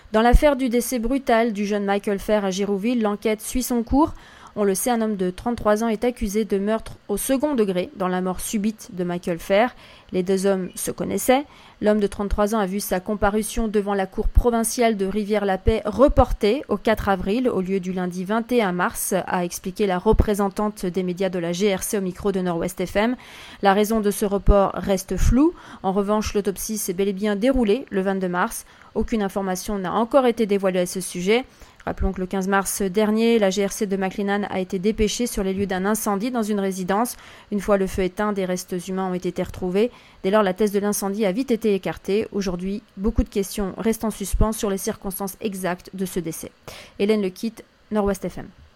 Dans l'affaire du décès brutal du jeune Michael Fer à Girouville, l'enquête suit son cours. On le sait, un homme de 33 ans est accusé de meurtre au second degré dans la mort subite de Michael Fer. Les deux hommes se connaissaient. L'homme de 33 ans a vu sa comparution devant la cour provinciale de Rivière-la-Paix reportée au 4 avril au lieu du lundi 21 mars, a expliqué la représentante des médias de la GRC au micro de Nord-Ouest FM. La raison de ce report reste floue. En revanche, l'autopsie s'est bel et bien déroulée le 22 mars. Aucune information n'a encore été dévoilée à ce sujet. Rappelons que le 15 mars dernier, la GRC de McLennan a été dépêchée sur les lieux d'un incendie dans une résidence. Une fois le feu éteint, des restes humains ont été retrouvés. Dès lors, la thèse de l'incendie a vite été écartée. Aujourd'hui, beaucoup de questions restent en suspens sur les circonstances exactes de ce décès. Hélène Lequitte, Nord-Ouest FM.